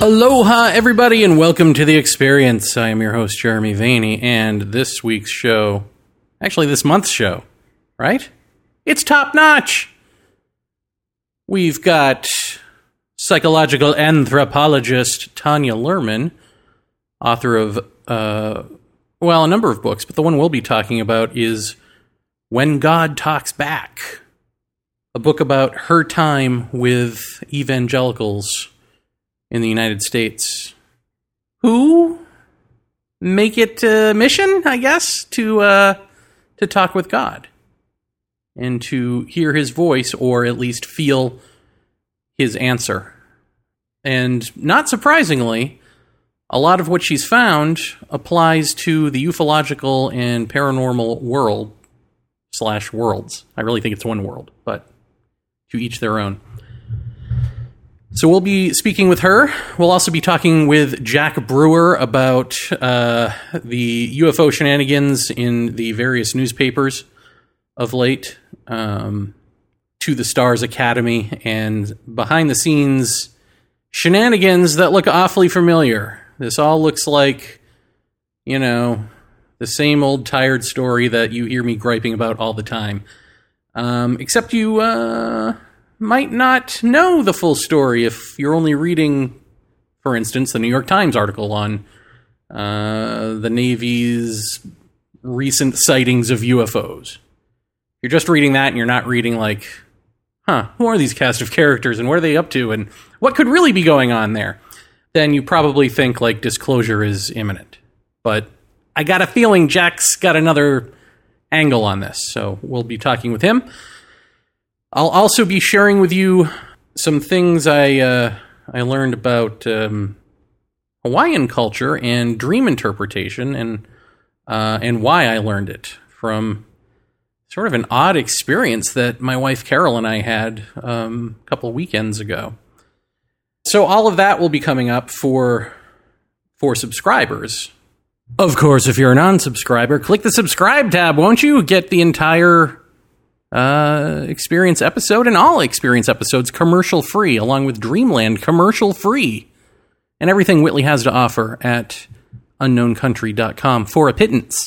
Aloha, everybody, and welcome to The Experience. I am your host, Jeremy Vaeni, and this week's show, actually this month's show, right? It's top notch! We've got psychological anthropologist Tanya Luhrmann, author of, a number of books, but the one we'll be talking about is When God Talks Back, a book about her time with evangelicals in the United States, who make it a mission, I guess, to talk with God and to hear his voice, or at least feel his answer. And not surprisingly, a lot of what she's found applies to the ufological and paranormal worlds. I really think it's one world, but to each their own. So we'll be speaking with her. We'll also be talking with Jack Brewer about the UFO shenanigans in the various newspapers of late, To the Stars Academy, and behind-the-scenes shenanigans that look awfully familiar. This all looks like, the same old tired story that you hear me griping about all the time. Except you might not know the full story if you're only reading, for instance, the New York Times article on the Navy's recent sightings of UFOs. You're just reading that and you're not reading who are these cast of characters and what are they up to and what could really be going on there? Then you probably think disclosure is imminent. But I got a feeling Jack's got another angle on this, so we'll be talking with him. I'll also be sharing with you some things I learned about Hawaiian culture and dream interpretation, and why I learned it from sort of an odd experience that my wife Carol and I had a couple of weekends ago. So all of that will be coming up for subscribers. Of course, if you're a non-subscriber, click the subscribe tab, won't you? Get the entire Experience episode and all Experience episodes commercial-free, along with Dreamland commercial-free, and everything Whitley has to offer at unknowncountry.com for a pittance.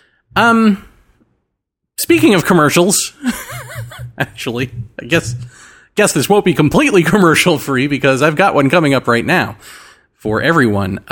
Speaking of commercials, actually, I guess this won't be completely commercial-free because I've got one coming up right now for everyone.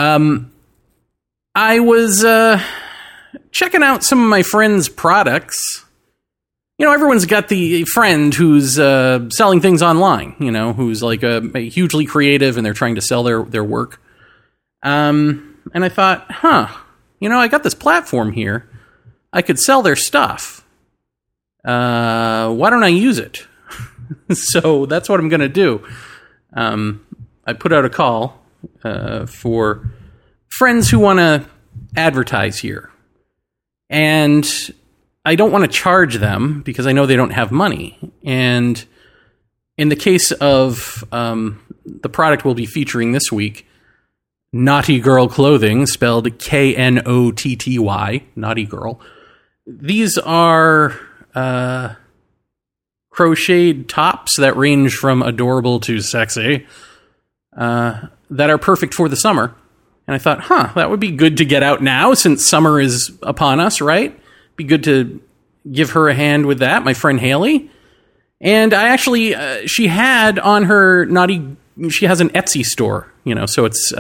I was checking out some of my friends' products. Everyone's got the friend who's selling things online, who's a hugely creative and they're trying to sell their work. And I thought, I got this platform here. I could sell their stuff. Why don't I use it? So that's what I'm going to do. I put out a call for friends who want to advertise here. And I don't want to charge them because I know they don't have money. And in the case of the product we'll be featuring this week, Naughty Girl Clothing, spelled Knotty, Naughty Girl. These are crocheted tops that range from adorable to sexy that are perfect for the summer. And I thought, that would be good to get out now since summer is upon us, right? Be good to give her a hand with that, my friend Haley. And I actually, she had on her she has an Etsy store, so it's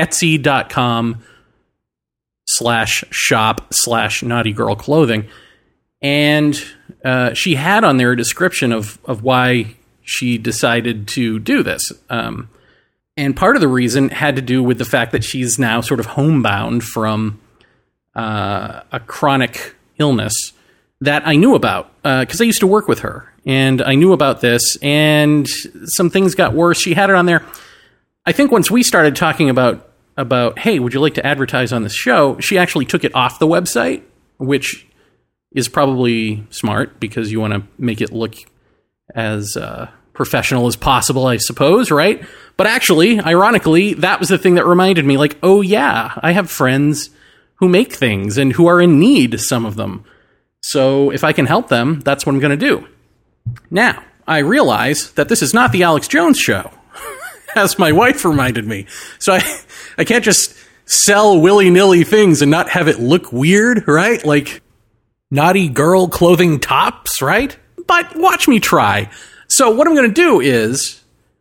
etsy.com/shop/Naughty Girl Clothing. And she had on there a description of why she decided to do this. And part of the reason had to do with the fact that she's now sort of homebound from a chronic illness that I knew about because I used to work with her. And I knew about this, and some things got worse. She had it on there. I think once we started talking about, hey, would you like to advertise on this show, she actually took it off the website, which is probably smart because you want to make it look as professional as possible, I suppose, right? But actually, ironically, that was the thing that reminded me, oh yeah, I have friends who make things and who are in need, some of them. So if I can help them, that's what I'm going to do. Now, I realize that this is not the Alex Jones show. as my wife reminded me. So I can't just sell willy-nilly things and not have it look weird, right? Like naughty girl clothing tops, right? But watch me try. So what I'm going to do is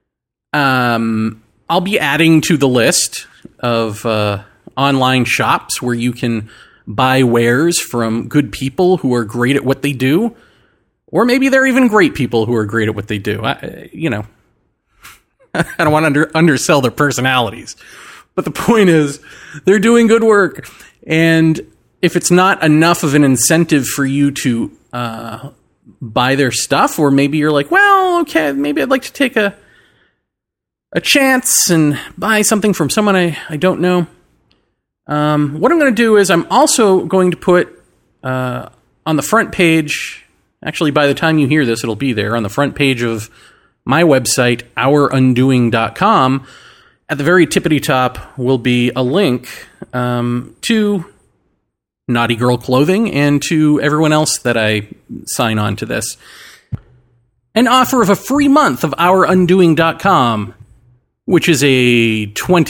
I'll be adding to the list of online shops where you can buy wares from good people who are great at what they do. Or maybe they're even great people who are great at what they do. I don't want to undersell their personalities. But the point is, they're doing good work. And if it's not enough of an incentive for you to buy their stuff, or maybe you're like, well, okay, maybe I'd like to take a chance and buy something from someone I don't know. What I'm going to do is I'm also going to put on the front page, actually by the time you hear this, it'll be there, on the front page of my website, OurUndoing.com, at the very tippity top will be a link to Naughty Girl Clothing and to everyone else that I sign on to this. An offer of a free month of OurUndoing.com, which is a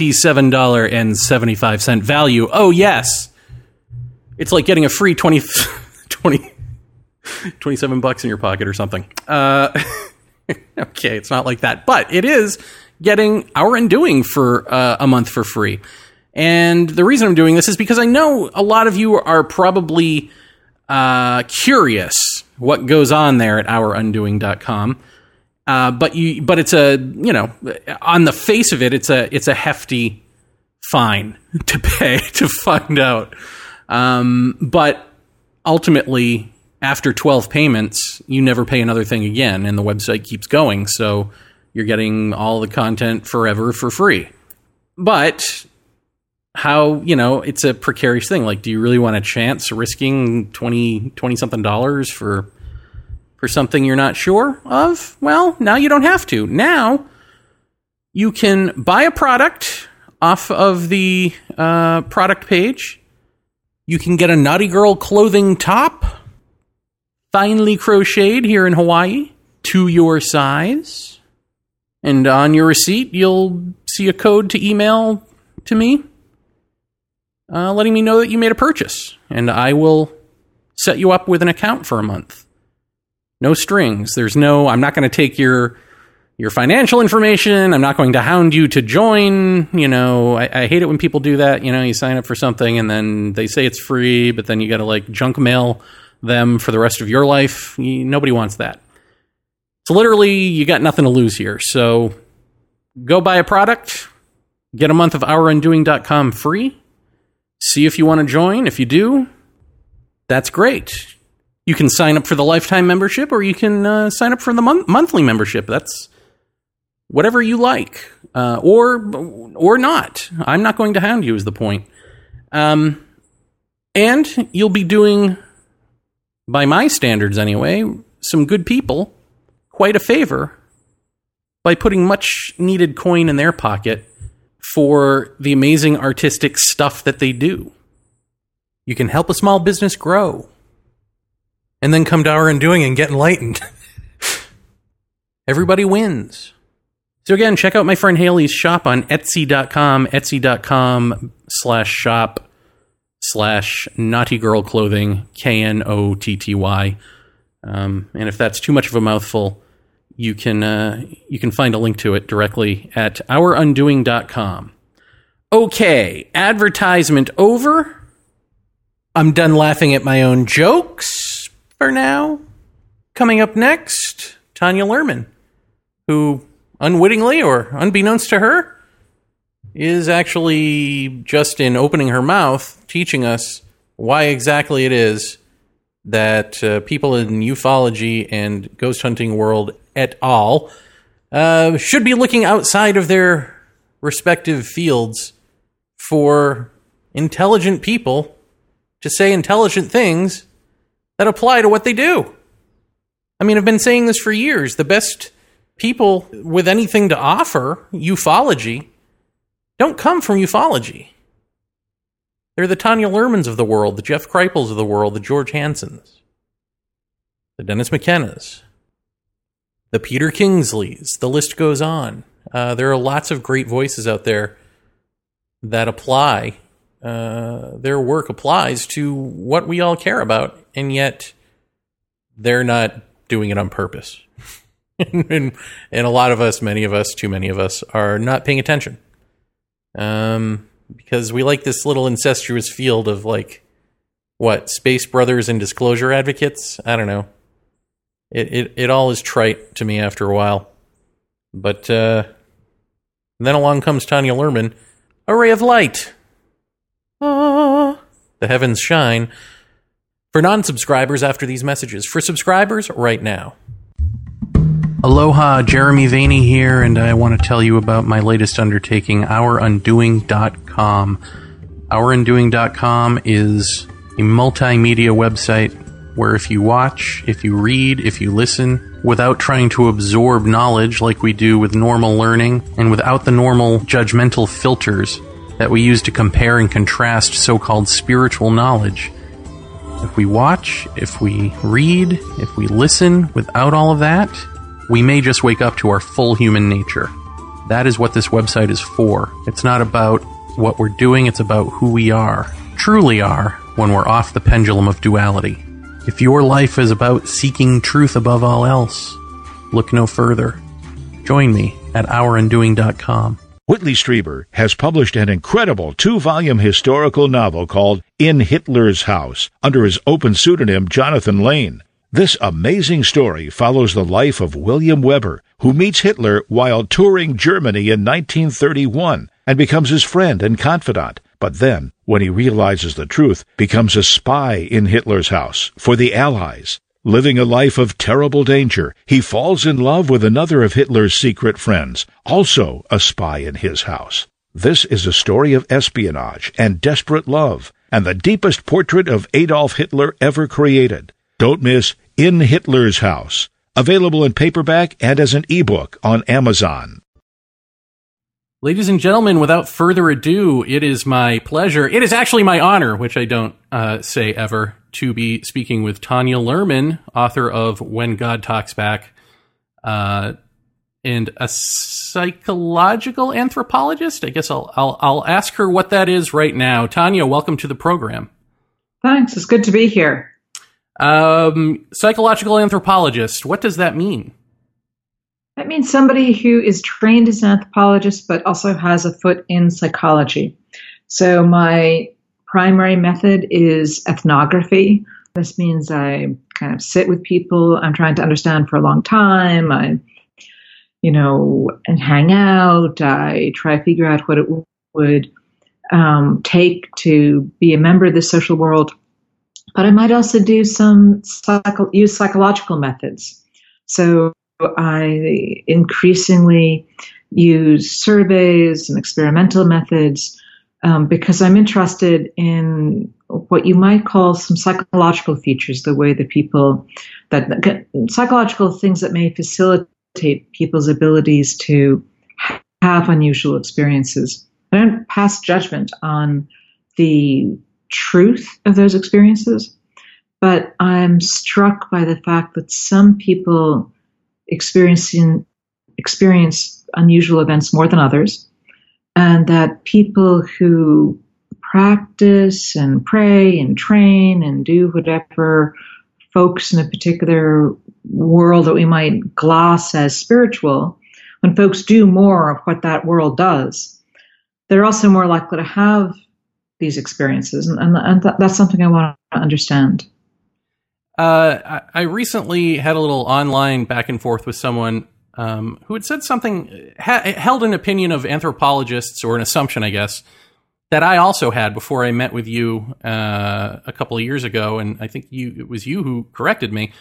$27.75 value. Oh, yes. It's like getting a free 27 bucks in your pocket or something. Okay, it's not like that. But it is getting Our Undoing for a month for free. And the reason I'm doing this is because I know a lot of you are probably curious what goes on there at OurUndoing.com. But it's on the face of it, it's a hefty fine to pay to find out. But ultimately, after 12 payments, you never pay another thing again, and the website keeps going, so you're getting all the content forever for free. But it's a precarious thing. Like, do you really want a chance risking $20-something for something you're not sure of? Well, now you don't have to. Now you can buy a product off of the product page. You can get a Naughty Girl Clothing top, finely crocheted here in Hawaii, to your size. And on your receipt, you'll see a code to email to me, letting me know that you made a purchase. And I will set you up with an account for a month. No strings. I'm not going to take your financial information. I'm not going to hound you to join. I hate it when people do that. You sign up for something and then they say it's free, but then you got to junk mail them for the rest of your life. Nobody wants that. So literally, you got nothing to lose here. So go buy a product, get a month of OurUndoing.com free, see if you want to join. If you do, that's great. You can sign up for the lifetime membership, or you can sign up for the monthly membership. That's whatever you like, or not. I'm not going to hound you is the point. And you'll be doing, by my standards anyway, some good people quite a favor by putting much needed coin in their pocket for the amazing artistic stuff that they do. You can help a small business grow and then come to Our Undoing and get enlightened. Everybody wins. So again, check out my friend Haley's shop on Etsy.com, etsy.com/shop/Naughty Girl Clothing, KNOTTY. And if that's too much of a mouthful, you can find a link to it directly at OurUndoing.com. Okay, advertisement over. I'm done laughing at my own jokes for now. Coming up next, Tanya Luhrmann, who unwittingly or unbeknownst to her is actually just in opening her mouth teaching us why exactly it is that people in ufology and ghost hunting world et al. Should be looking outside of their respective fields for intelligent people to say intelligent things that apply to what they do. I mean, I've been saying this for years. The best people with anything to offer ufology don't come from ufology. They're the Tanya Luhrmanns of the world, the Jeff Kripals of the world, the George Hansons, the Dennis McKennas, the Peter Kingsleys. The list goes on. There are lots of great voices out there that apply. Their work applies to what we all care about, and yet they're not doing it on purpose. and a lot of us, many of us, too many of us, are not paying attention. Because we like this little incestuous field of space brothers and disclosure advocates. I don't know. It all is trite to me after a while. But then along comes Tanya Luhrmann, a ray of light. Ah, the heavens shine. For non-subscribers after these messages. For subscribers, right now. Aloha, Jeremy Vaeni here, and I want to tell you about my latest undertaking, OurUndoing.com. OurUndoing.com is a multimedia website where if you watch, if you read, if you listen, without trying to absorb knowledge like we do with normal learning, and without the normal judgmental filters that we use to compare and contrast so-called spiritual knowledge, if we watch, if we read, if we listen without all of that, we may just wake up to our full human nature. That is what this website is for. It's not about what we're doing, it's about who we are, truly are, when we're off the pendulum of duality. If your life is about seeking truth above all else, look no further. Join me at OurUndoing.com. Whitley Strieber has published an incredible 2-volume historical novel called In Hitler's House under his open pseudonym Jonathan Lane. This amazing story follows the life of William Weber, who meets Hitler while touring Germany in 1931 and becomes his friend and confidant, but then, when he realizes the truth, becomes a spy in Hitler's house for the Allies. Living a life of terrible danger, he falls in love with another of Hitler's secret friends, also a spy in his house. This is a story of espionage and desperate love, and the deepest portrait of Adolf Hitler ever created. Don't miss In Hitler's House, available in paperback and as an ebook on Amazon. Ladies and gentlemen, without further ado, it is my pleasure, it is actually my honor, which I don't say ever, to be speaking with Tanya Luhrmann, author of When God Talks Back, and a psychological anthropologist. I guess I'll ask her what that is right now. Tanya, welcome to the program. Thanks, it's good to be here. Psychological anthropologist, what does that mean? That means somebody who is trained as an anthropologist, but also has a foot in psychology. So my primary method is ethnography. This means I kind of sit with people I'm trying to understand for a long time. I, and hang out. I try to figure out what it would take to be a member of the social world. But I might also do use psychological methods. So I increasingly use surveys and experimental methods because I'm interested in what you might call some psychological features, the way that psychological things that may facilitate people's abilities to have unusual experiences. I don't pass judgment on the truth of those experiences, but I'm struck by the fact that some people experience unusual events more than others, and that people who practice and pray and train and do whatever folks in a particular world that we might gloss as spiritual, when folks do more of what that world does, they're also more likely to have these experiences, and that's something I want to understand. I recently had a little online back and forth with someone who had said something, held an opinion of anthropologists, or an assumption, I guess, that I also had before I met with you a couple of years ago, and I think it was you who corrected me,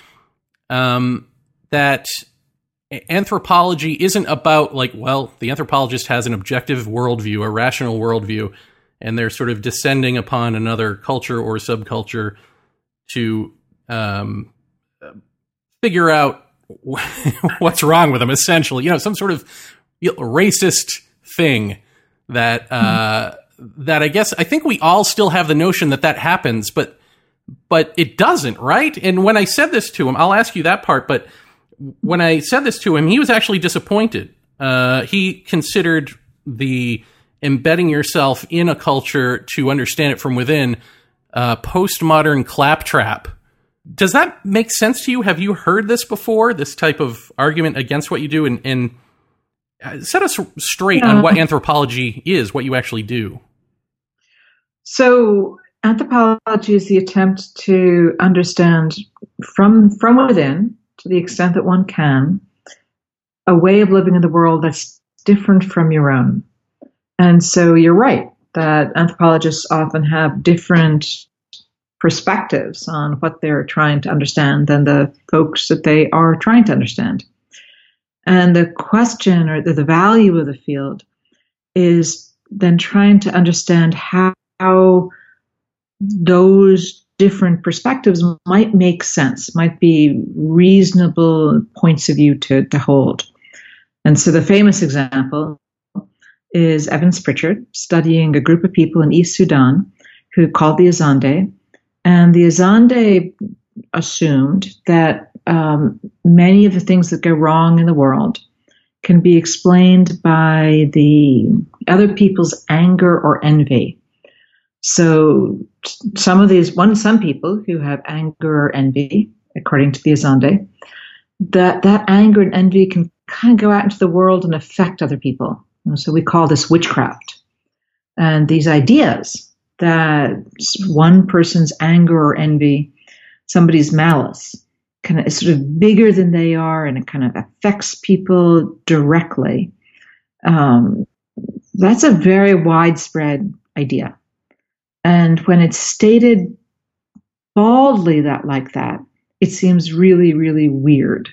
that anthropology isn't about, the anthropologist has an objective worldview, a rational worldview, and they're sort of descending upon another culture or subculture to figure out what's wrong with them, essentially. Some sort of racist thing that that I think we all still have the notion that happens, but it doesn't, right? And when I said this to him, I'll ask you that part, but when I said this to him, he was actually disappointed he considered the embedding yourself in a culture to understand it from within postmodern claptrap. Does that make sense to you? Have you heard this before, this type of argument against what you do? And set us straight on what anthropology is, what you actually do. So anthropology is the attempt to understand from within, to the extent that one can, a way of living in the world that's different from your own. And so you're right that anthropologists often have different perspectives on what they're trying to understand than the folks that they are trying to understand. And the question or the value of the field is then trying to understand how those different perspectives might make sense, might be reasonable points of view to hold. And so the famous example is Evans Pritchard studying a group of people in East Sudan who called the Azande. And the Azande assumed that many of the things that go wrong in the world can be explained by the other people's anger or envy. So some people who have anger or envy, according to the Azande, that anger and envy can kind of go out into the world and affect other people. And so we call this witchcraft. And these ideas that one person's anger or envy, somebody's malice, kind of sort of bigger than they are, and it kind of affects people directly. That's a very widespread idea. And when it's stated baldly like that, it seems really, really weird.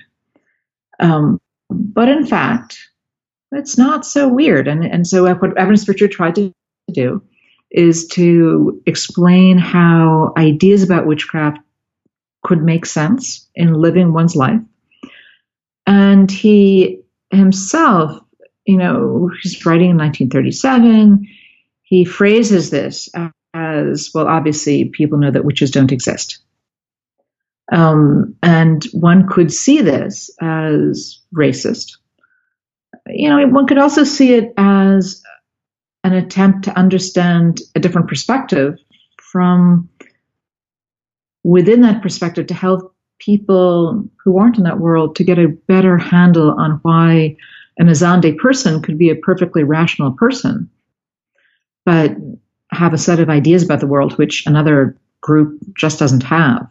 But in fact, it's not so weird. And so what Evans Pritchard tried to do is to explain how ideas about witchcraft could make sense in living one's life. And he himself, he's writing in 1937, he phrases this as, well, obviously people know that witches don't exist. And one could see this as racist. One could also see it as an attempt to understand a different perspective from within that perspective to help people who aren't in that world to get a better handle on why an Azande person could be a perfectly rational person, but have a set of ideas about the world which another group just doesn't have.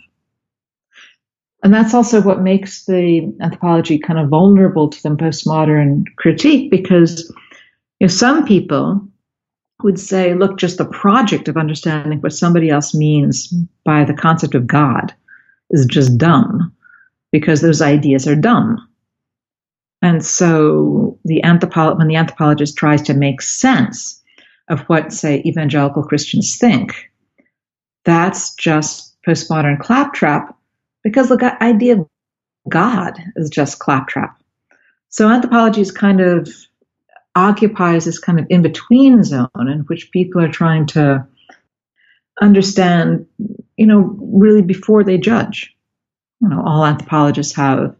And that's also what makes the anthropology kind of vulnerable to the postmodern critique, because some people would say, look, just the project of understanding what somebody else means by the concept of God is just dumb, because those ideas are dumb. And so when the anthropologist tries to make sense of what, say, evangelical Christians think, that's just postmodern claptrap, because the idea of God is just claptrap. So anthropology is kind of occupies this kind of in-between zone in which people are trying to understand, really before they judge. All anthropologists have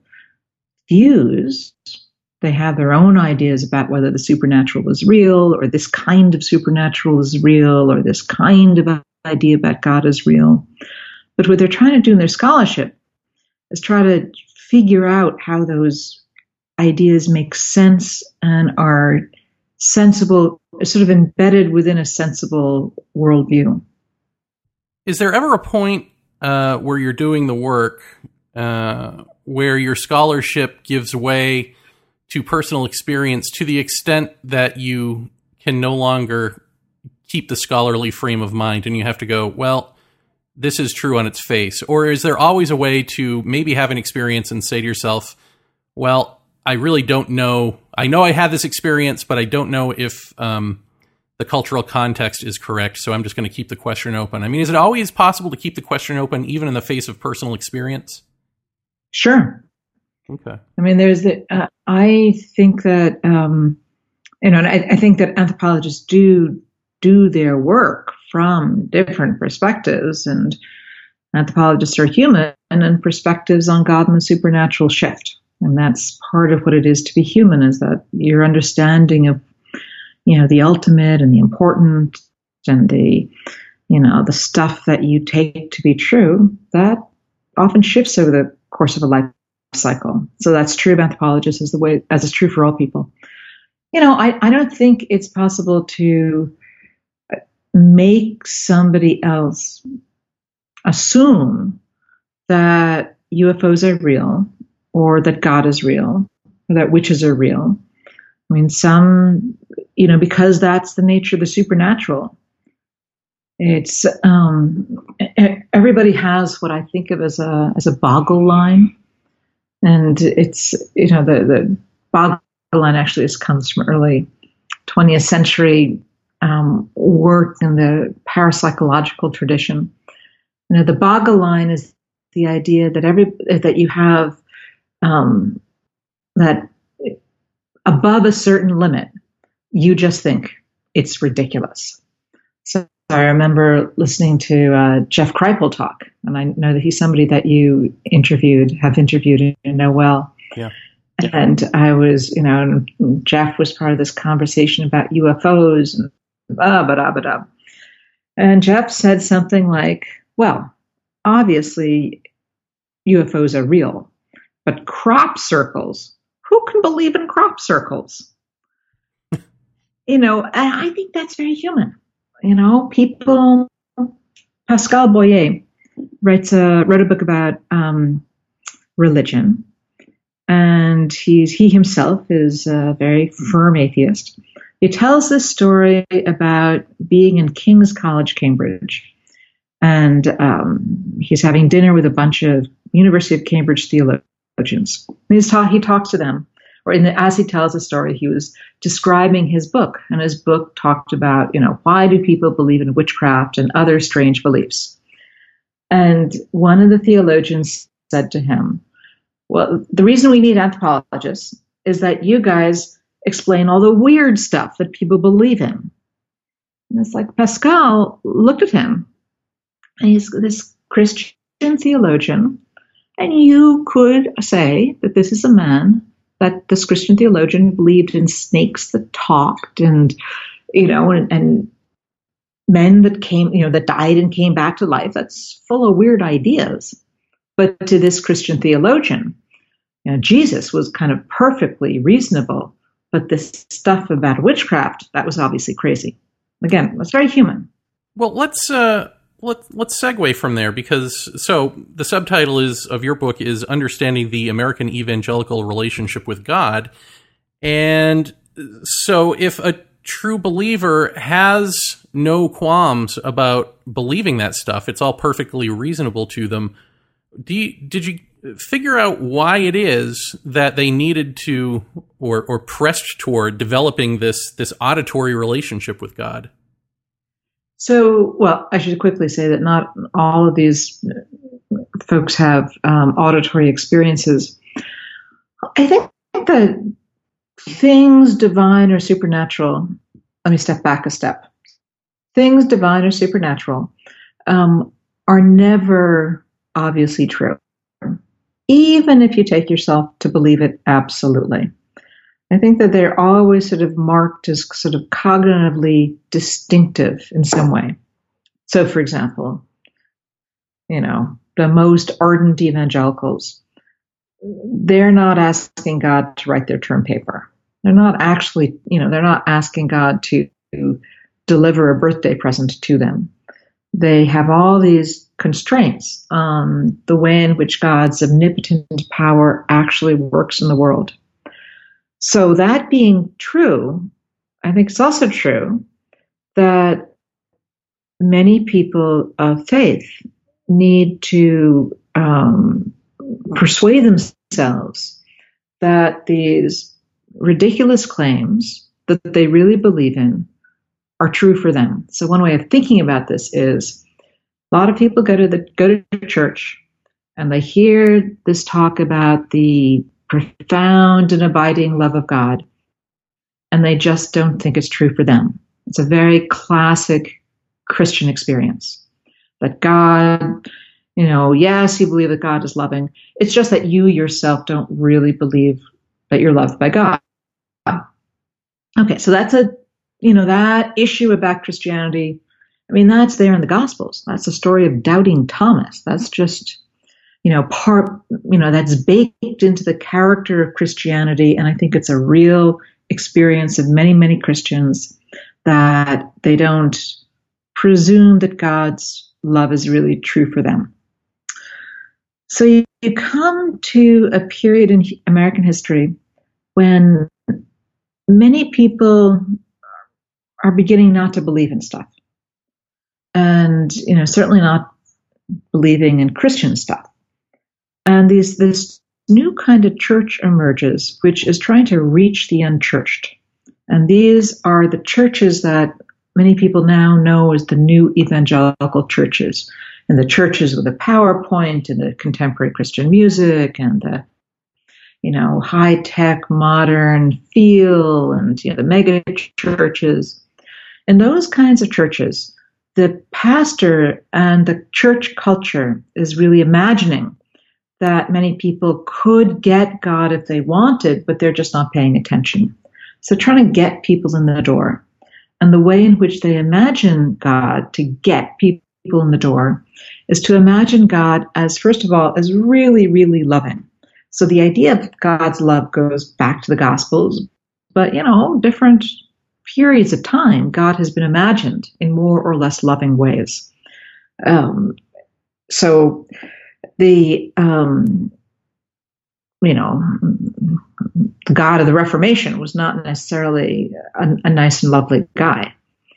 views. They have their own ideas about whether the supernatural is real, or this kind of supernatural is real, or this kind of idea about God is real. But what they're trying to do in their scholarship is try to figure out how those ideas make sense and are sensible, sort of embedded within a sensible worldview. Is there ever a point where you're doing the work where your scholarship gives way to personal experience to the extent that you can no longer keep the scholarly frame of mind and you have to go, well, this is true on its face? Or is there always a way to maybe have an experience and say to yourself, well, I really don't know. I know I had this experience, but I don't know if the cultural context is correct, so I'm just going to keep the question open. I mean, is it always possible to keep the question open even in the face of personal experience? Sure. Okay. I mean, I think that, I think that anthropologists do their work from different perspectives, and anthropologists are human, and perspectives on God and the supernatural shift. And that's part of what it is to be human, is that your understanding of, the ultimate and the important and the stuff that you take to be true, that often shifts over the course of a life cycle. So that's true of anthropologists as it's true for all people. I don't think it's possible to make somebody else assume that UFOs are real, or that God is real, or that witches are real. I mean, because that's the nature of the supernatural. It's everybody has what I think of as a boggle line, and it's the boggle line actually comes from early 20th century work in the parapsychological tradition. The boggle line is the idea that you have that above a certain limit, you just think it's ridiculous. So I remember listening to Jeff Kripal talk, and I know that he's somebody that you have interviewed and know well. Yeah. And I was, and Jeff was part of this conversation about UFOs and blah. And Jeff said something like, well, obviously UFOs are real, but crop circles, who can believe in crop circles? And I think that's very human. People, Pascal Boyer wrote a book about religion, and he himself is a very firm atheist. He tells this story about being in King's College, Cambridge, and he's having dinner with a bunch of University of Cambridge theologians. He talks to them, as he tells the story, he was describing his book, and his book talked about, why do people believe in witchcraft and other strange beliefs? And one of the theologians said to him, well, the reason we need anthropologists is that you guys explain all the weird stuff that people believe in. And it's like Pascal looked at him, and he's this Christian theologian, and you could say that this is a man that this Christian theologian believed in snakes that talked, and and men that came, that died and came back to life. That's full of weird ideas. But to this Christian theologian, Jesus was kind of perfectly reasonable. But this stuff about witchcraft, that was obviously crazy. Again, that's very human. Well, let's segue from there, because the subtitle of your book is Understanding the American Evangelical Relationship with God. And so if a true believer has no qualms about believing that stuff, it's all perfectly reasonable to them. Did you figure out why it is that they needed to or pressed toward developing this auditory relationship with God? So, well, I should quickly say that not all of these folks have auditory experiences. I think that things divine or supernatural, let me step back a step. Things divine or supernatural are never obviously true, even if you take yourself to believe it absolutely. I think that they're always sort of marked as sort of cognitively distinctive in some way. So, for example, the most ardent evangelicals, they're not asking God to write their term paper. They're not actually, they're not asking God to deliver a birthday present to them. They have all these constraints on the way in which God's omnipotent power actually works in the world. So that being true, I think it's also true that many people of faith need to persuade themselves that these ridiculous claims that they really believe in are true for them. So one way of thinking about this is a lot of people go to church and they hear this talk about the profound and abiding love of God, and they just don't think it's true for them. It's a very classic Christian experience that God, Yes, you believe that God is loving. It's just that you yourself don't really believe that you're loved by God. Okay, so that's that issue about Christianity. I mean, that's there in the Gospels. That's the story of doubting Thomas. That's just, that's baked into the character of Christianity. And I think it's a real experience of many, many Christians that they don't presume that God's love is really true for them. So you come to a period in American history when many people are beginning not to believe in stuff. And, certainly not believing in Christian stuff. And this new kind of church emerges, which is trying to reach the unchurched. And these are the churches that many people now know as the new evangelical churches. And the churches with a PowerPoint and the contemporary Christian music and the, high-tech modern feel and, the mega churches. In those kinds of churches, the pastor and the church culture is really imagining that many people could get God if they wanted, but they're just not paying attention. So trying to get people in the door. And the way in which they imagine God to get people in the door is to imagine God as, first of all, as really, really loving. So the idea of God's love goes back to the Gospels, but, different periods of time, God has been imagined in more or less loving ways. So the, the God of the Reformation was not necessarily a nice and lovely guy.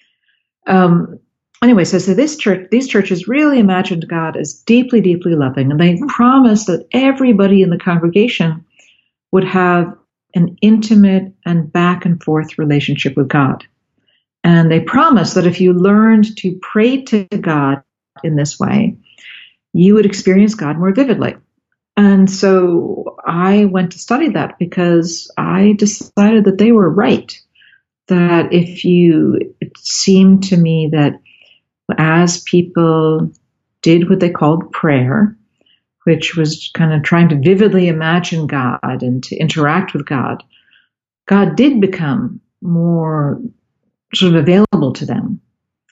Anyway, so these churches really imagined God as deeply, deeply loving, and they promised that everybody in the congregation would have an intimate and back and forth relationship with God. And they promised that if you learned to pray to God in this way, you would experience God more vividly. And so I went to study that because I decided that they were right. That it seemed to me that as people did what they called prayer, which was kind of trying to vividly imagine God and to interact with God, God did become more sort of available to them.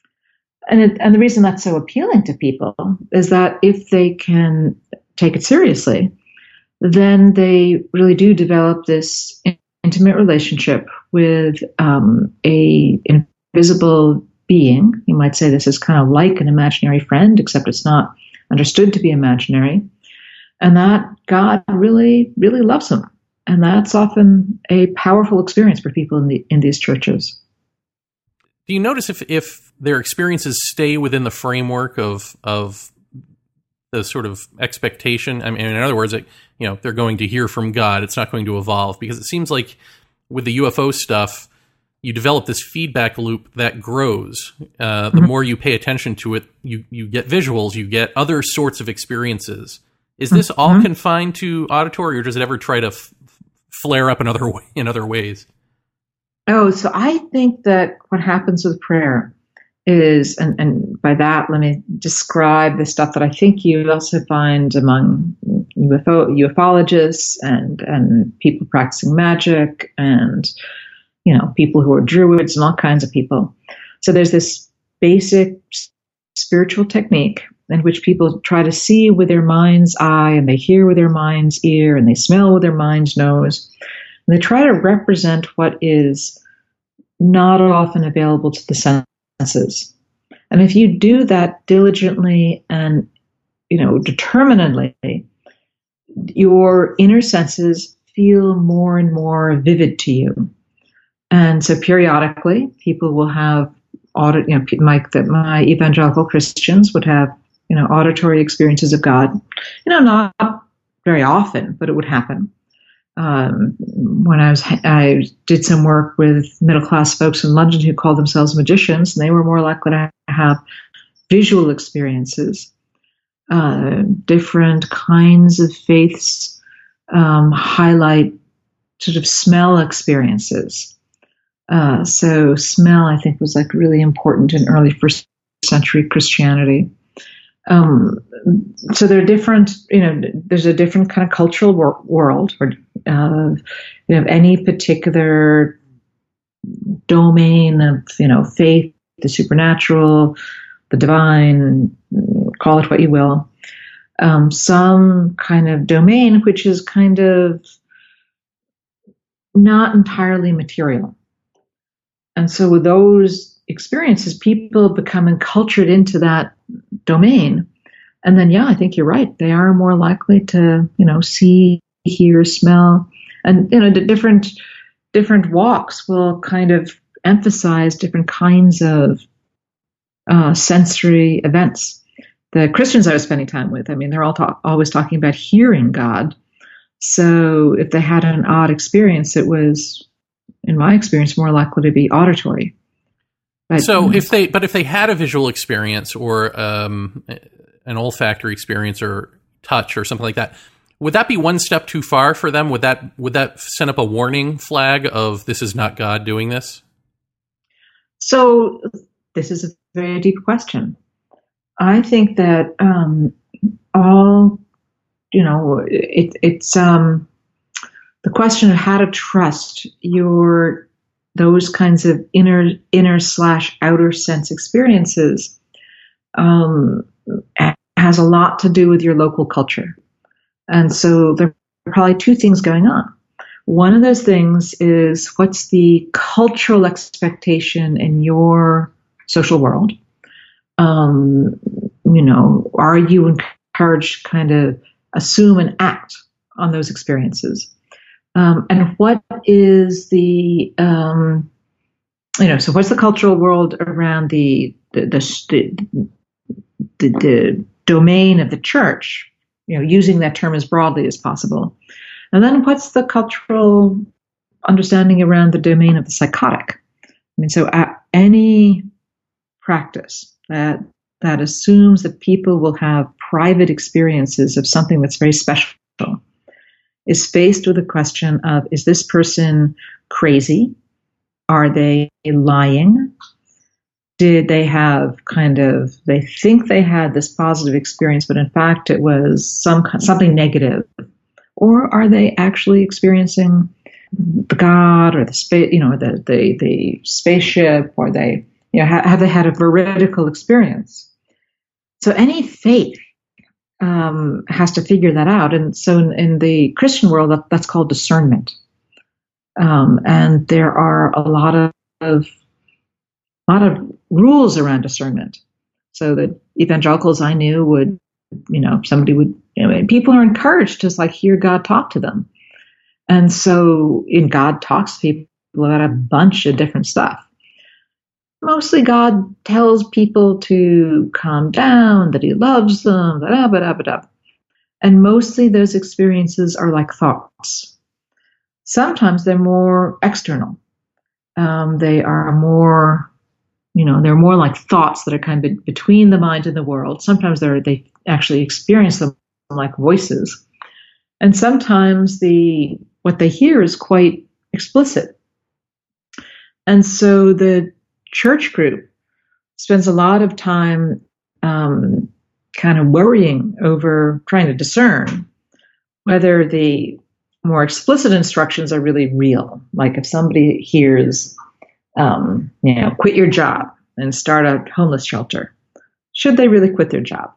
And the reason that's so appealing to people is that if they can take it seriously, then they really do develop this intimate relationship with a invisible being. You might say this is kind of like an imaginary friend, except it's not understood to be imaginary. And that God really, really loves them. And that's often a powerful experience for people in these churches. Do you notice if their experiences stay within the framework of the sort of expectation? I mean, in other words, they're going to hear from God. It's not going to evolve, because it seems like with the UFO stuff, you develop this feedback loop that grows. The more you pay attention to it, you get visuals, you get other sorts of experiences. Is this all confined to auditory, or does it ever try to flare up in other ways? Oh, so I think that what happens with prayer is, and by that, let me describe the stuff that I think you also find among ufologists and people practicing magic and, people who are druids and all kinds of people. So there's this basic spiritual technique in which people try to see with their mind's eye, and they hear with their mind's ear, and they smell with their mind's nose. And they try to represent what is not often available to the senses. And if you do that diligently and, determinedly, your inner senses feel more and more vivid to you. And so periodically, people will have my evangelical Christians would have, auditory experiences of God. Not very often, but it would happen. When I did some work with middle-class folks in London who called themselves magicians, and they were more likely to have visual experiences. Different kinds of faiths highlight sort of smell experiences. So smell, I think, was really important in early first century Christianity. So there are different, there's a different kind of cultural world, or any particular domain of, faith, the supernatural, the divine, call it what you will. Some kind of domain which is kind of not entirely material. And so with those experiences, people become encultured into that domain. And then, I think you're right. They are more likely to, see, hear, smell. And, the different walks will kind of emphasize different kinds of sensory events. The Christians I was spending time with, they're all always talking about hearing God. So if they had an odd experience, it was, in my experience, more likely to be auditory. But, so if they had a visual experience or an olfactory experience or touch or something like that, would that be one step too far for them? Would that send up a warning flag of this is not God doing this? So this is a very deep question. I think that it's the question of how to trust those kinds of inner/outer sense experiences has a lot to do with your local culture. And so there are probably two things going on. One of those things is, what's the cultural expectation in your social world? Are you encouraged to kind of assume and act on those experiences? And what is the, so what's the cultural world around the domain of the church, using that term as broadly as possible. And then what's the cultural understanding around the domain of the psychotic? So any practice that assumes that people will have private experiences of something that's very special is faced with the question of, is this person crazy? Are they lying? Did they have they think they had this positive experience, but in fact it was something negative? Or are they actually experiencing the God or the space, the spaceship, or they, have they had a veridical experience? So any faith has to figure that out. And so in the Christian world, that's called discernment. And there are a lot of rules around discernment. So the evangelicals I knew would, people are encouraged to hear God talk to them. And so God talks to people about a bunch of different stuff. Mostly God tells people to calm down, that he loves them, and mostly those experiences are like thoughts. Sometimes they're more external. They are more, they're more like thoughts that are kind of between the mind and the world. Sometimes they actually experience them like voices. And sometimes what they hear is quite explicit. And so the church group spends a lot of time kind of worrying over trying to discern whether the more explicit instructions are really real. Like if somebody hears, quit your job and start a homeless shelter, should they really quit their job?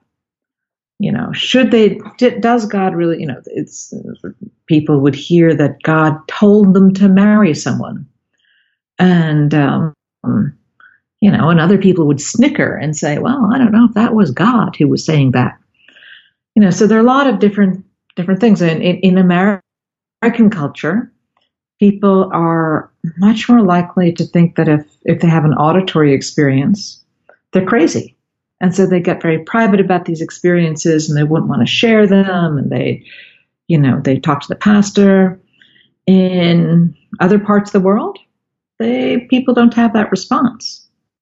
Does God really, people would hear that God told them to marry someone. And, and other people would snicker and say, well, I don't know if that was God who was saying that. So there are a lot of different things. And in American culture, people are much more likely to think that if they have an auditory experience, they're crazy. And so they get very private about these experiences and they wouldn't want to share them. And they talk to the pastor. In other parts of the world, people don't have that response.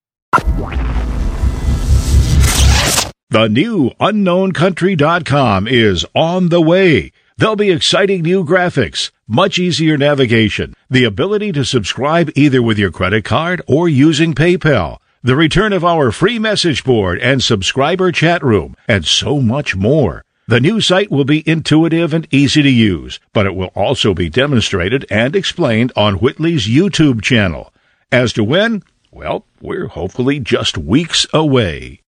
The new UnknownCountry.com is on the way. There'll be exciting new graphics, much easier navigation, the ability to subscribe either with your credit card or using PayPal, the return of our free message board and subscriber chat room, and so much more. The new site will be intuitive and easy to use, but it will also be demonstrated and explained on Whitley's YouTube channel. As to when, well, we're hopefully just weeks away.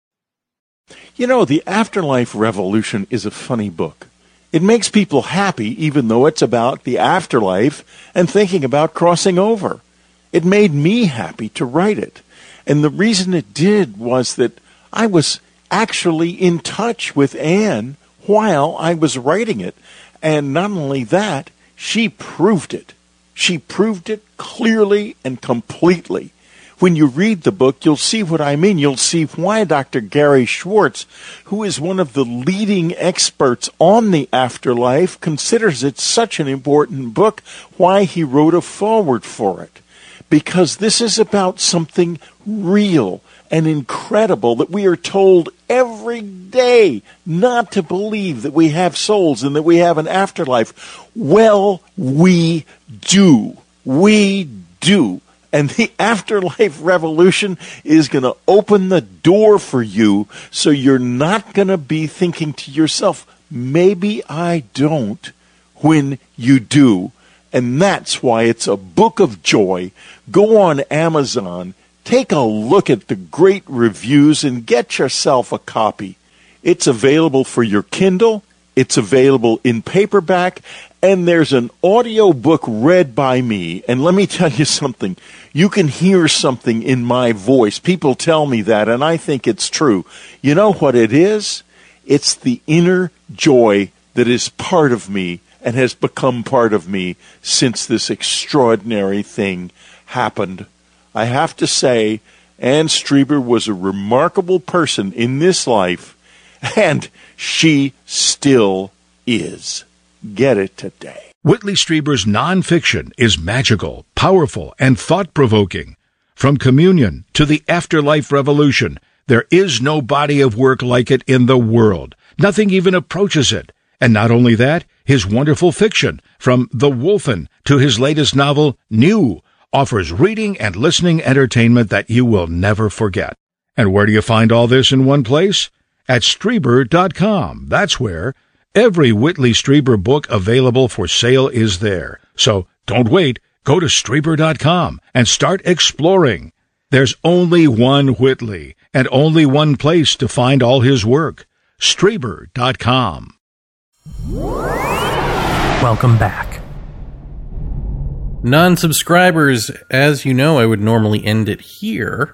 You know, The Afterlife Revolution is a funny book. It makes people happy even though it's about the afterlife and thinking about crossing over. It made me happy to write it. And the reason it did was that I was actually in touch with Anne while I was writing it. And not only that, she proved it. She proved it clearly and completely. When you read the book, you'll see what I mean. You'll see why Dr. Gary Schwartz, who is one of the leading experts on the afterlife, considers it such an important book, why he wrote a foreword for it. Because this is about something real and incredible that we are told every day not to believe that we have souls and that we have an afterlife. Well, we do. We do. And the Afterlife Revolution is going to open the door for you so you're not going to be thinking to yourself, maybe I don't, when you do. And that's why it's a book of joy. Go on Amazon, take a look at the great reviews, and get yourself a copy. It's available for your Kindle. It's available in paperback. And there's an audio book read by me. And let me tell you something. You can hear something in my voice. People tell me that, and I think it's true. You know what it is? It's the inner joy that is part of me and has become part of me since this extraordinary thing happened. I have to say, Anne Strieber was a remarkable person in this life, and she still is. Get it today. Whitley Strieber's nonfiction is magical, powerful, and thought-provoking. From Communion to the Afterlife Revolution, there is no body of work like it in the world. Nothing even approaches it. And not only that, his wonderful fiction, from The Wolfen to his latest novel, New, offers reading and listening entertainment that you will never forget. And where do you find all this in one place? At Strieber.com. That's where. Every Whitley Strieber book available for sale is there. So don't wait. Go to Strieber.com and start exploring. There's only one Whitley and only one place to find all his work. Strieber.com. Welcome back. Non-subscribers, as you know, I would normally end it here.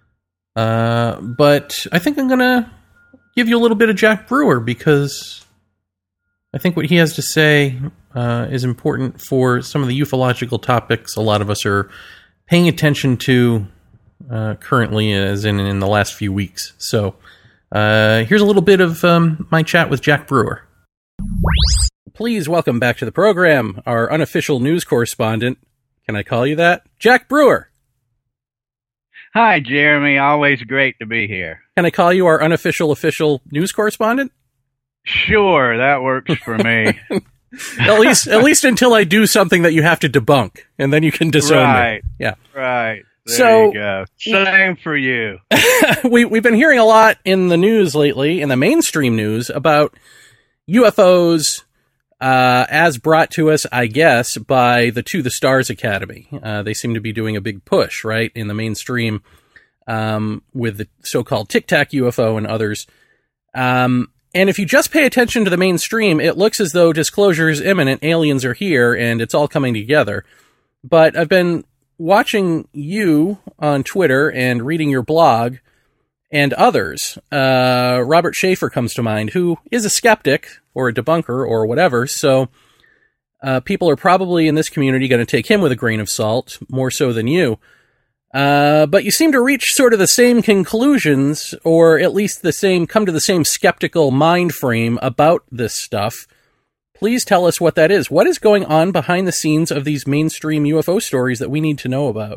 But I think I'm going to give you a little bit of Jack Brewer because I think what he has to say is important for some of the ufological topics a lot of us are paying attention to currently, as in the last few weeks. So here's a little bit of my chat with Jack Brewer. Please welcome back to the program our unofficial news correspondent. Can I call you that? Jack Brewer. Hi, Jeremy. Always great to be here. Can I call you our unofficial official news correspondent? Sure, that works for me. at least until I do something that you have to debunk, and then you can disown me. Yeah. Right. There you go. Same for you. We've been hearing a lot in the news lately, in the mainstream news, about UFOs as brought to us, I guess, by the To the Stars Academy. They seem to be doing a big push, right, in the mainstream with the so-called Tic Tac UFO and others. And if you just pay attention to the mainstream, it looks as though disclosure is imminent, aliens are here, and it's all coming together. But I've been watching you on Twitter and reading your blog and others. Robert Schaefer comes to mind, who is a skeptic or a debunker or whatever, so people are probably in this community going to take him with a grain of salt, more so than you. But you seem to reach sort of the same conclusions, or at least come to the same skeptical mind frame about this stuff. Please tell us what that is. What is going on behind the scenes of these mainstream UFO stories that we need to know about?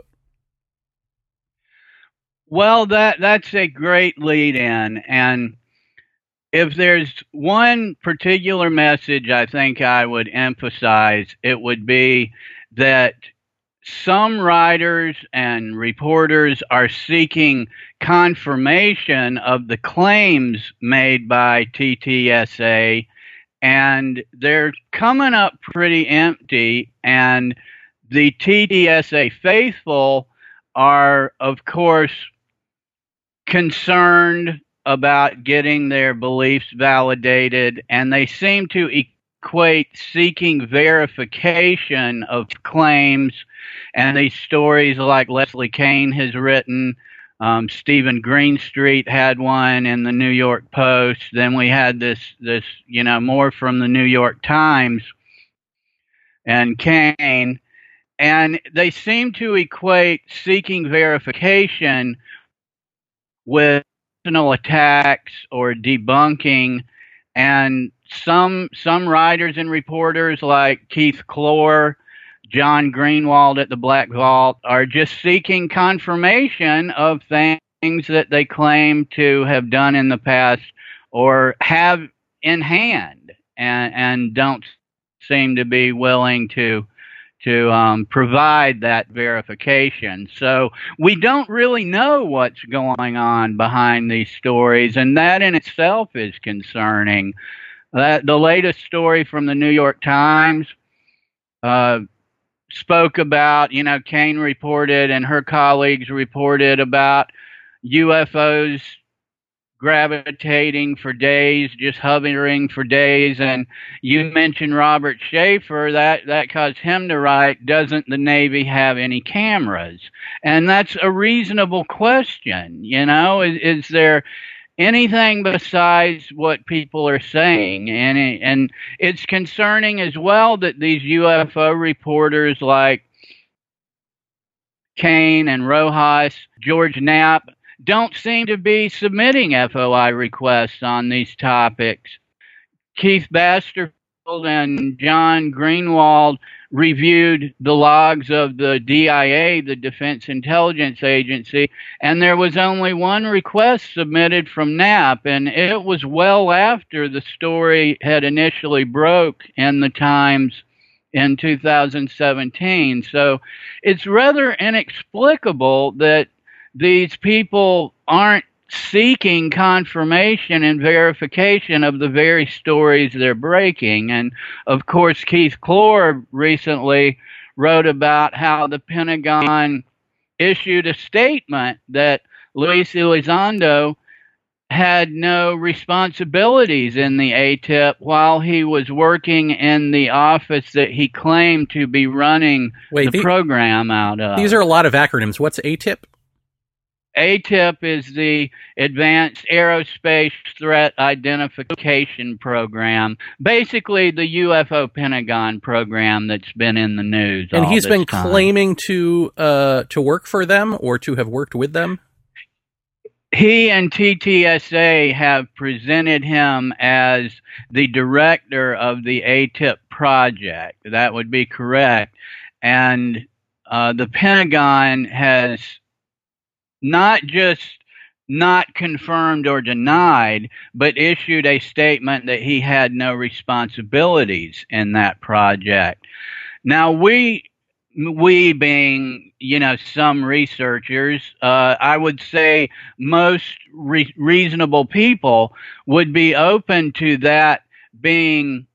Well, that's a great lead in. And if there's one particular message I think I would emphasize, it would be that some writers and reporters are seeking confirmation of the claims made by TTSA, and they're coming up pretty empty. And the TTSA faithful are, of course, concerned about getting their beliefs validated, and they seem to equate seeking verification of claims and these stories like Leslie Kean has written. Stephen Greenstreet had one in the New York Post. Then we had this, more from the New York Times and Kean. And they seem to equate seeking verification with personal attacks or debunking. And some writers and reporters like Keith Clore, John Greenwald at the Black Vault are just seeking confirmation of things that they claim to have done in the past or have in hand, and don't seem to be willing to provide that verification. So we don't really know what's going on behind these stories, and that in itself is concerning. The latest story from the New York Times spoke about, Kean reported and her colleagues reported about UFOs gravitating for days, just hovering for days. And you mentioned Robert Schaefer, that caused him to write, doesn't the Navy have any cameras? And that's a reasonable question. Is there anything besides what people are saying? And it's concerning as well that these UFO reporters like Kean and Rojas, George Knapp, don't seem to be submitting FOI requests on these topics. Keith Basterfield and John Greenwald reviewed the logs of the DIA, the Defense Intelligence Agency, and there was only one request submitted from Knapp, and it was well after the story had initially broke in the Times in 2017. So it's rather inexplicable that these people aren't seeking confirmation and verification of the very stories they're breaking. And of course, Keith Clore recently wrote about how the Pentagon issued a statement that Luis Elizondo had no responsibilities in the ATIP while he was working in the office that he claimed to be running the program out of. These are a lot of acronyms. What's ATIP? ATIP is the Advanced Aerospace Threat Identification Program, basically the UFO Pentagon program that's been in the news. And he's been claiming to work for them or to have worked with them? He and TTSA have presented him as the director of the ATIP project. That would be correct. And the Pentagon has not just not confirmed or denied, but issued a statement that he had no responsibilities in that project. Now, we being, some researchers, I would say most reasonable people would be open to that being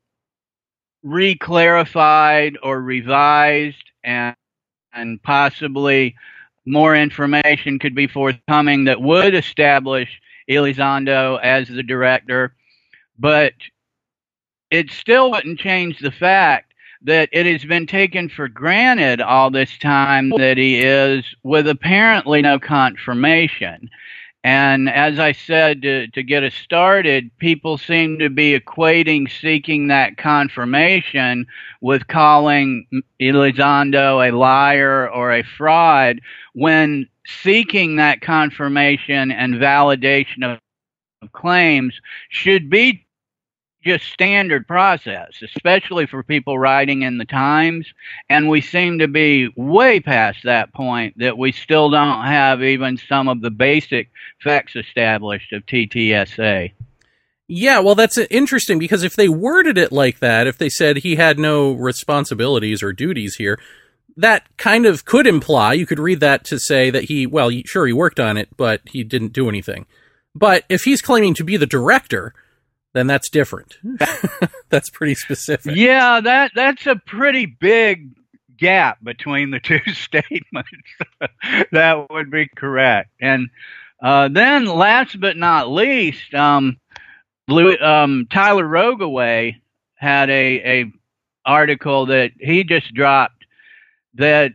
reclarified or revised, and possibly more information could be forthcoming that would establish Elizondo as the director, but it still wouldn't change the fact that it has been taken for granted all this time that he is, with apparently no confirmation. And as I said, to get us started, people seem to be equating seeking that confirmation with calling Elizondo a liar or a fraud, when seeking that confirmation and validation of claims should be just standard process, especially for people writing in the Times. And we seem to be way past that point, that we still don't have even some of the basic facts established of TTSA. Yeah, well, that's interesting, because if they worded it like that, if they said he had no responsibilities or duties here, that kind of could imply, you could read that to say that he worked on it, but he didn't do anything. But if he's claiming to be the director, then that's different. That's pretty specific. Yeah, that's a pretty big gap between the two statements. That would be correct. And then last but not least, Tyler Rogoway had a article that he just dropped that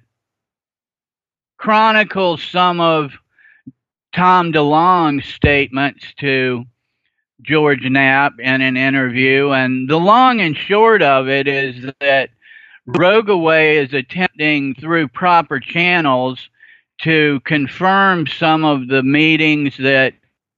chronicles some of Tom DeLonge's statements to George Knapp in an interview. And the long and short of it is that Rogoway is attempting through proper channels to confirm some of the meetings that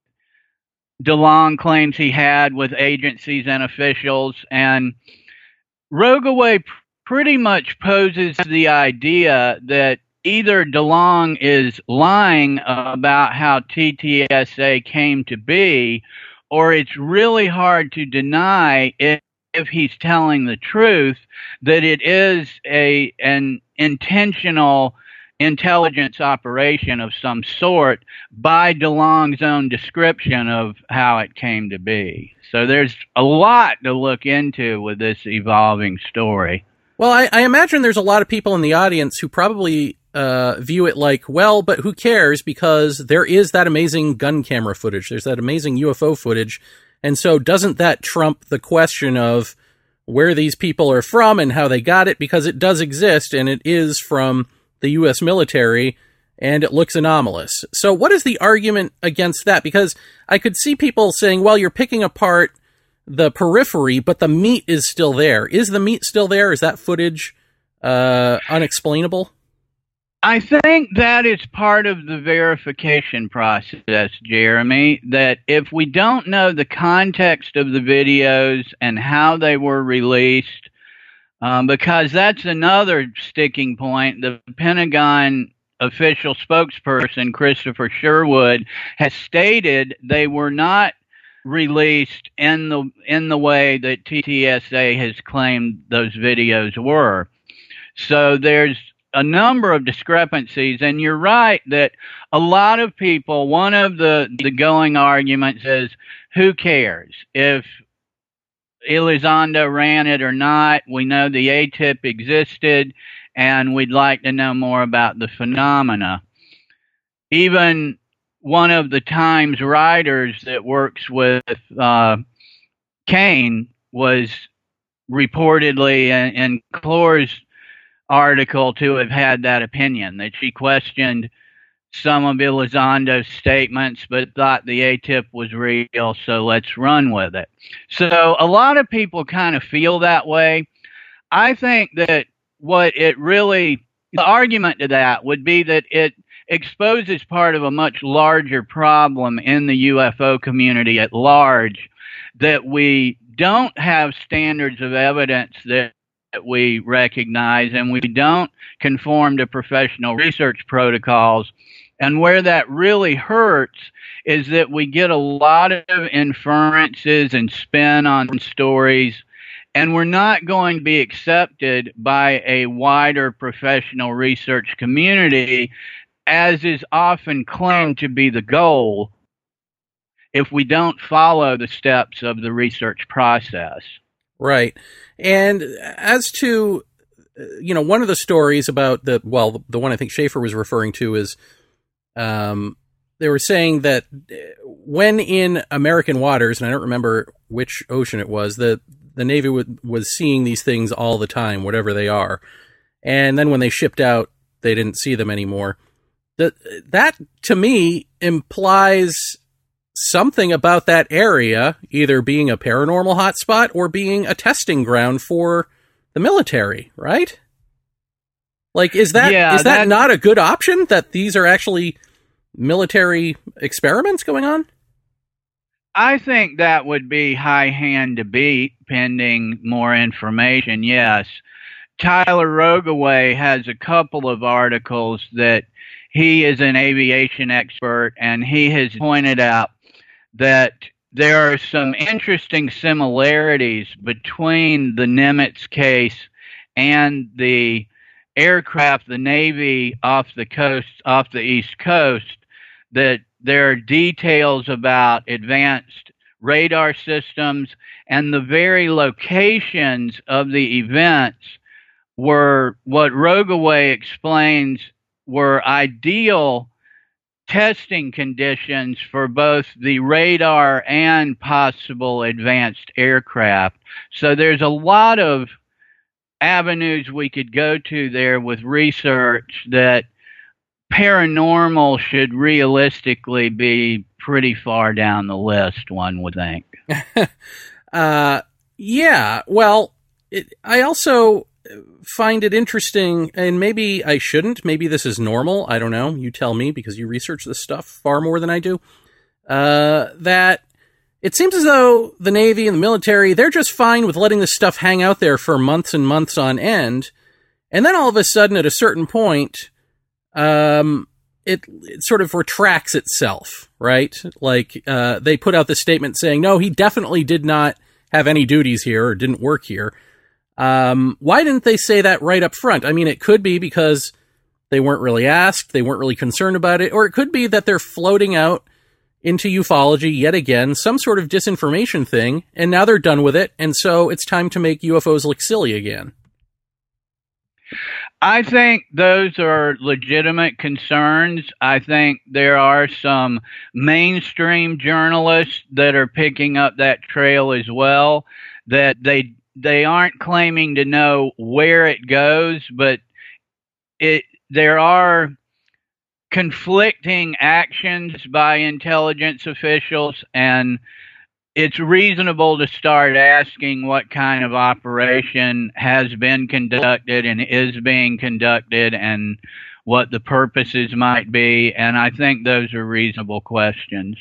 DeLonge claims he had with agencies and officials. And Rogoway pretty much poses the idea that either DeLonge is lying about how TTSA came to be, or it's really hard to deny if he's telling the truth that it is an intentional intelligence operation of some sort by DeLonge's own description of how it came to be. So there's a lot to look into with this evolving story. Well, I imagine there's a lot of people in the audience who probably view it like, well, but who cares, because there is that amazing gun camera footage. There's that amazing UFO footage. And so doesn't that trump the question of where these people are from and how they got it? Because it does exist, and it is from the U.S. military, and it looks anomalous. So what is the argument against that? Because I could see people saying, well, you're picking apart the periphery, but the meat is still there. Is the meat still there? Is that footage unexplainable? I think that is part of the verification process, Jeremy, that if we don't know the context of the videos and how they were released, because that's another sticking point. The Pentagon official spokesperson, Christopher Sherwood, has stated they were not released in the way that TTSA has claimed those videos were. So there's a number of discrepancies, and you're right that a lot of people, one of the going arguments is, who cares if Elizondo ran it or not? We know the ATIP existed, and we'd like to know more about the phenomena. Even one of the Times writers that works with Kane was reportedly in Clore's article to have had that opinion, that she questioned some of Elizondo's statements but thought the ATIP was real, so let's run with it. So a lot of people kind of feel that way. I think that the argument to that would be that it exposes part of a much larger problem in the UFO community at large, that we don't have standards of evidence that we recognize, and we don't conform to professional research protocols. And where that really hurts is that we get a lot of inferences and spin on stories, and we're not going to be accepted by a wider professional research community, as is often claimed to be the goal, if we don't follow the steps of the research process. Right. And as to, one of the stories about the one I think Schaefer was referring to is, they were saying that when in American waters, and I don't remember which ocean it was, the Navy was seeing these things all the time, whatever they are. And then when they shipped out, they didn't see them anymore. That to me implies something about that area either being a paranormal hotspot or being a testing ground for the military, right? Like, is that not a good option, that these are actually military experiments going on? I think that would be high hand to beat, pending more information, yes. Tyler Rogoway has a couple of articles that he is an aviation expert, and he has pointed out that there are some interesting similarities between the Nimitz case and the aircraft, the Navy off the East Coast, that there are details about advanced radar systems, and the very locations of the events were what Rogoway explains were ideal testing conditions for both the radar and possible advanced aircraft. So there's a lot of avenues we could go to there with research that paranormal should realistically be pretty far down the list, one would think. Yeah, well, I also find it interesting, and maybe I shouldn't, maybe this is normal, I don't know, you tell me, because you research this stuff far more than I do, that it seems as though the Navy and the military, they're just fine with letting this stuff hang out there for months and months on end, and then all of a sudden, at a certain point, it sort of retracts itself, right? Like, they put out this statement saying, no, he definitely did not have any duties here or didn't work here. Why didn't they say that right up front? I mean, it could be because they weren't really asked, they weren't really concerned about it, or it could be that they're floating out into ufology yet again, some sort of disinformation thing, and now they're done with it, and so it's time to make UFOs look silly again. I think those are legitimate concerns. I think there are some mainstream journalists that are picking up that trail as well, that they aren't claiming to know where it goes, but there are conflicting actions by intelligence officials, and it's reasonable to start asking what kind of operation has been conducted and is being conducted and what the purposes might be, and I think those are reasonable questions.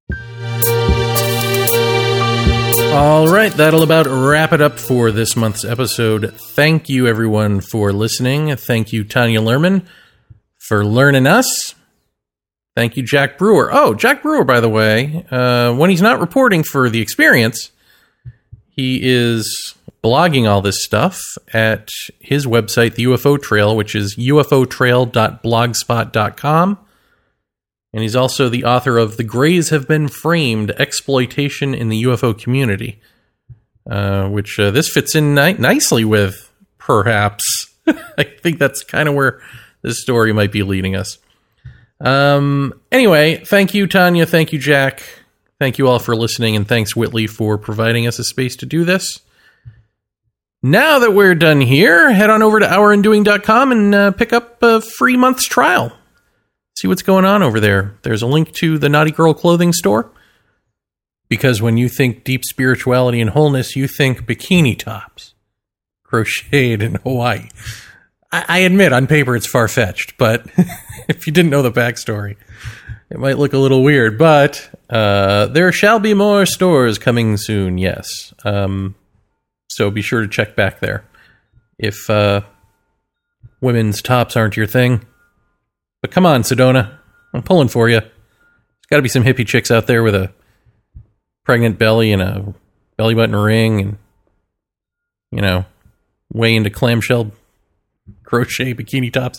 All right, that'll about wrap it up for this month's episode. Thank you, everyone, for listening. Thank you, Tanya Luhrmann, for learning us. Thank you, Jack Brewer. Oh, Jack Brewer, by the way, when he's not reporting for The Experience, he is blogging all this stuff at his website, The UFO Trail, which is ufotrail.blogspot.com. And he's also the author of The Greys Have Been Framed, Exploitation in the UFO Community, which this fits in nicely with, perhaps. I think that's kind of where this story might be leading us. Anyway, thank you, Tanya. Thank you, Jack. Thank you all for listening, and thanks, Whitley, for providing us a space to do this. Now that we're done here, head on over to OurUndoing.com and pick up a free month's trial. See what's going on over there. There's a link to the Naughty Girl clothing store. Because when you think deep spirituality and wholeness, you think bikini tops. Crocheted in Hawaii. I admit, on paper, it's far-fetched, but if you didn't know the backstory, it might look a little weird. But there shall be more stores coming soon, yes. So be sure to check back there. If women's tops aren't your thing. But come on, Sedona. I'm pulling for you. There's got to be some hippie chicks out there with a pregnant belly and a belly button ring and, you know, way into clamshell crochet bikini tops.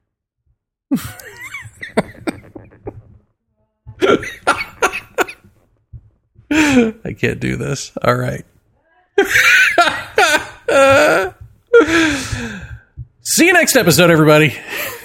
I can't do this. All right. See you next episode, everybody.